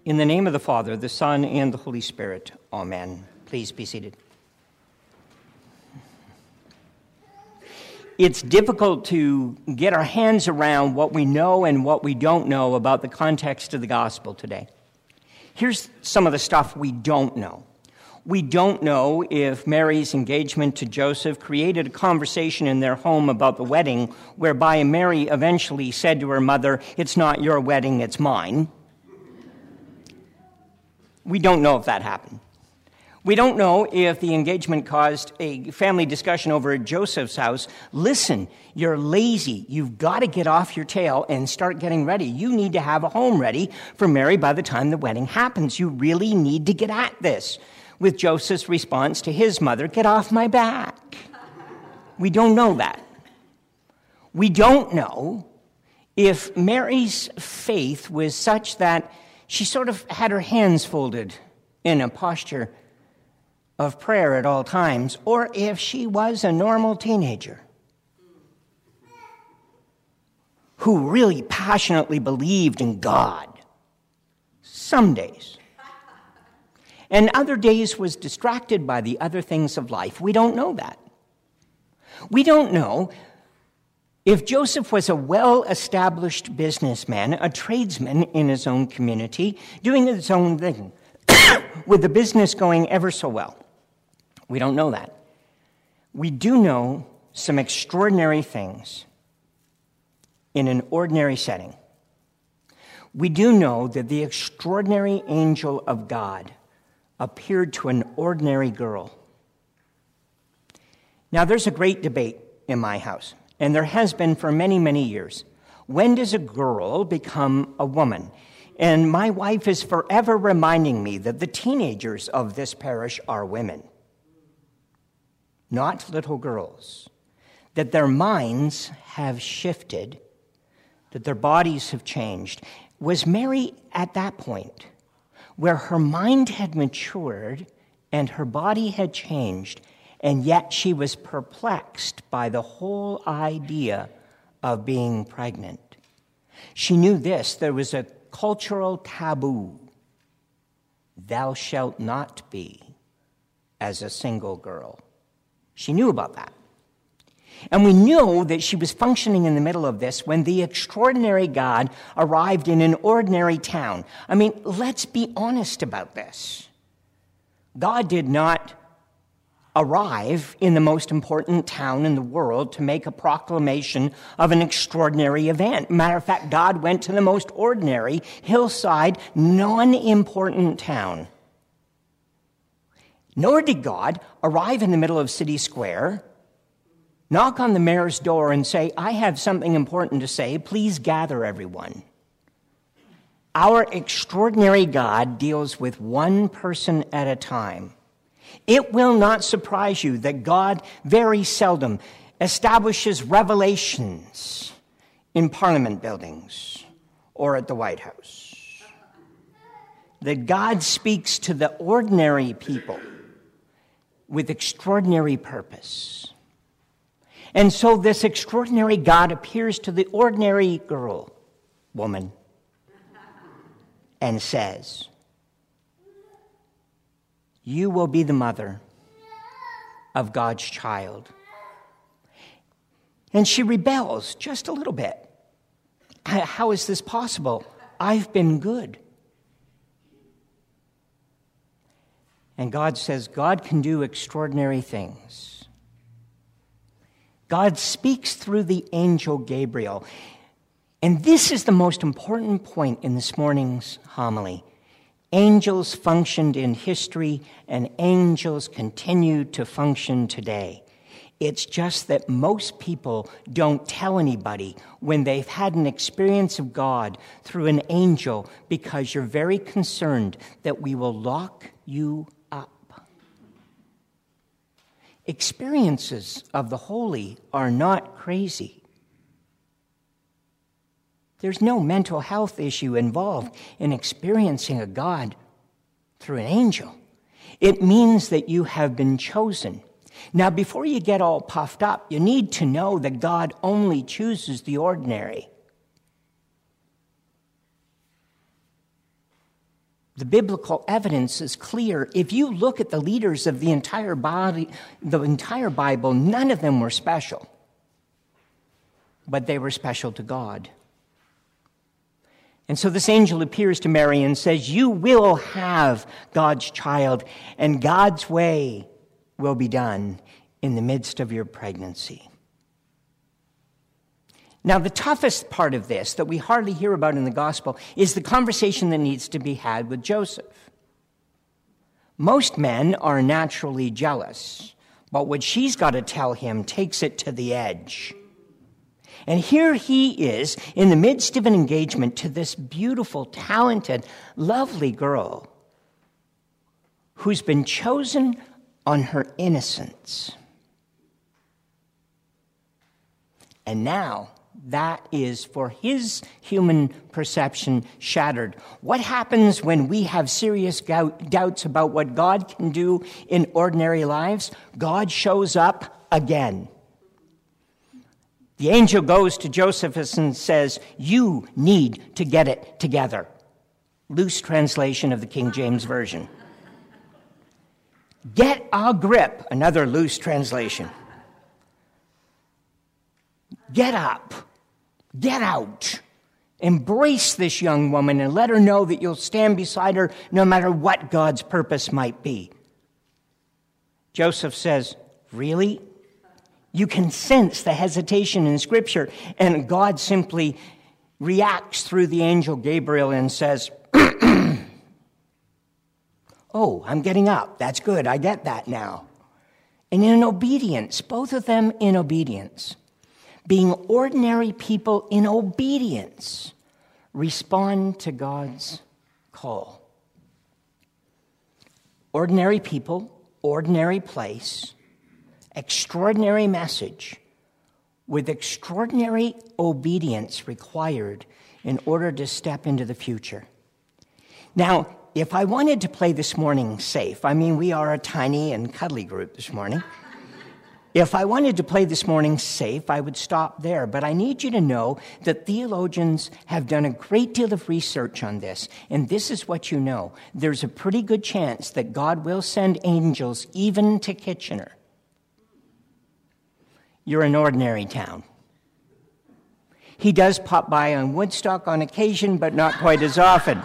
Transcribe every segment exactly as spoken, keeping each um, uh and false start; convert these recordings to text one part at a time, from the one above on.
In the name of the Father, the Son, and the Holy Spirit. Amen. Please be seated. It's difficult to get our hands around what we know and what we don't know about the context of the gospel today. Here's some of the stuff we don't know. We don't know if Mary's engagement to Joseph created a conversation in their home about the wedding, whereby Mary eventually said to her mother, "It's not your wedding, it's mine." We don't know if that happened. We don't know if the engagement caused a family discussion over at Joseph's house. Listen, you're lazy. You've got to get off your tail and start getting ready. You need to have a home ready for Mary by the time the wedding happens. You really need to get at this. With Joseph's response to his mother, "Get off my back." We don't know that. We don't know if Mary's faith was such that she sort of had her hands folded in a posture of prayer at all times, or if she was a normal teenager who really passionately believed in God some days, and other days was distracted by the other things of life. We don't know that. We don't know if Joseph was a well-established businessman, a tradesman in his own community, doing his own thing, with the business going ever so well. We don't know that. We do know some extraordinary things in an ordinary setting. We do know that the extraordinary angel of God appeared to an ordinary girl. Now, there's a great debate in my house, and there has been for many, many years. When does a girl become a woman? And my wife is forever reminding me that the teenagers of this parish are women, not little girls, that their minds have shifted, that their bodies have changed. Was Mary at that point where her mind had matured and her body had changed, and yet she was perplexed by the whole idea of being pregnant? She knew this: there was a cultural taboo. Thou shalt not be as a single girl. She knew about that. And we know that she was functioning in the middle of this when the extraordinary God arrived in an ordinary town. I mean, let's be honest about this. God did not arrive in the most important town in the world to make a proclamation of an extraordinary event. Matter of fact, God went to the most ordinary, hillside, non-important town. Nor did God arrive in the middle of City Square, knock on the mayor's door and say, "I have something important to say. Please gather everyone." Our extraordinary God deals with one person at a time. It will not surprise you that God very seldom establishes revelations in Parliament buildings or at the White House. That God speaks to the ordinary people with extraordinary purpose. And so this extraordinary God appears to the ordinary girl, woman, and says, "You will be the mother of God's child." And she rebels just a little bit. How is this possible? I've been good. And God says God can do extraordinary things. God speaks through the angel Gabriel. And this is the most important point in this morning's homily. Angels functioned in history, and angels continue to function today. It's just that most people don't tell anybody when they've had an experience of God through an angel, because you're very concerned that we will lock you up. Experiences of the holy are not crazy. There's no mental health issue involved in experiencing a God through an angel. It means that you have been chosen. Now, before you get all puffed up, you need to know that God only chooses the ordinary. The biblical evidence is clear. If you look at the leaders of the entire body, the entire Bible, none of them were special. But they were special to God. And so this angel appears to Mary and says, you will have God's child, and God's way will be done in the midst of your pregnancy. Now, the toughest part of this that we hardly hear about in the gospel is the conversation that needs to be had with Joseph. Most men are naturally jealous, but what she's got to tell him takes it to the edge. And here he is in the midst of an engagement to this beautiful, talented, lovely girl who's been chosen on her innocence. And now that is, for his human perception, shattered. What happens when we have serious doubts about what God can do in ordinary lives? God shows up again. The angel goes to Josephus and says, you need to get it together. Loose translation of the King James Version. Get a grip, another loose translation. Get up. Get out. Embrace this young woman and let her know that you'll stand beside her no matter what God's purpose might be. Joseph says, really? You can sense the hesitation in Scripture, and God simply reacts through the angel Gabriel and says, oh, I'm getting up. That's good. I get that now. And in obedience, both of them in obedience, being ordinary people in obedience, respond to God's call. Ordinary people, ordinary place, extraordinary message, with extraordinary obedience required in order to step into the future. Now, if I wanted to play this morning safe, I mean, we are a tiny and cuddly group this morning. If I wanted to play this morning safe, I would stop there. But I need you to know that theologians have done a great deal of research on this. And this is what you know. There's a pretty good chance that God will send angels even to Kitchener. You're an ordinary town. He does pop by on Woodstock on occasion, but not quite as often.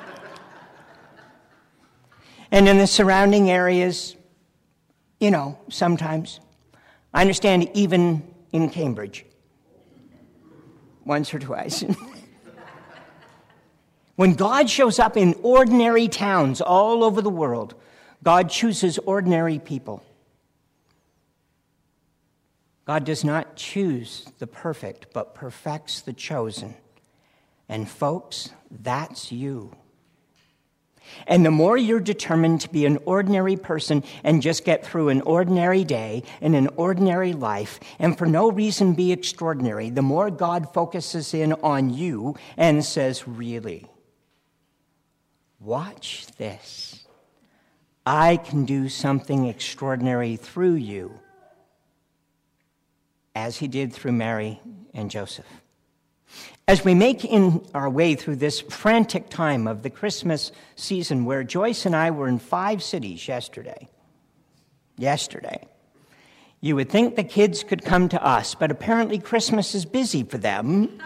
And in the surrounding areas, you know, sometimes. I understand even in Cambridge, once or twice. When God shows up in ordinary towns all over the world, God chooses ordinary people. God does not choose the perfect, but perfects the chosen. And folks, that's you. And the more you're determined to be an ordinary person and just get through an ordinary day and an ordinary life and for no reason be extraordinary, the more God focuses in on you and says, really, watch this. I can do something extraordinary through you, as he did through Mary and Joseph. As we make in our way through this frantic time of the Christmas season, where Joyce and I were in five cities yesterday, yesterday, you would think the kids could come to us, but apparently Christmas is busy for them.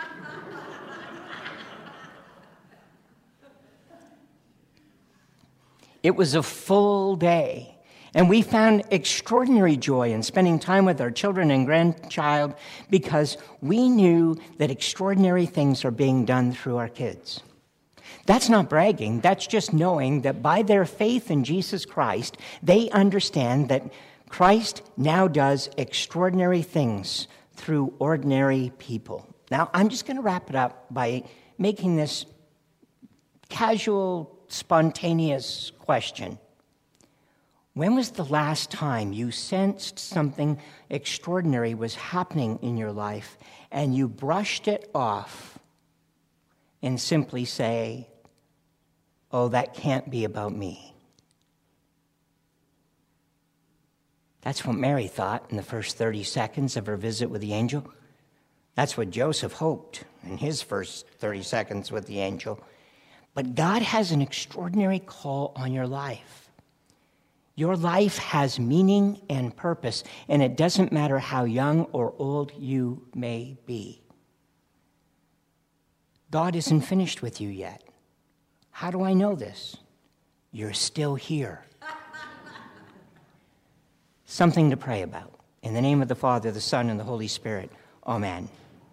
It was a full day. And we found extraordinary joy in spending time with our children and grandchild because we knew that extraordinary things are being done through our kids. That's not bragging. That's just knowing that by their faith in Jesus Christ, they understand that Christ now does extraordinary things through ordinary people. Now, I'm just going to wrap it up by making this casual, spontaneous question. When was the last time you sensed something extraordinary was happening in your life and you brushed it off and simply say, oh, that can't be about me? That's what Mary thought in the first thirty seconds of her visit with the angel. That's what Joseph hoped in his first thirty seconds with the angel. But God has an extraordinary call on your life. Your life has meaning and purpose, and it doesn't matter how young or old you may be. God isn't finished with you yet. How do I know this? You're still here. Something to pray about. In the name of the Father, the Son, and the Holy Spirit. Amen.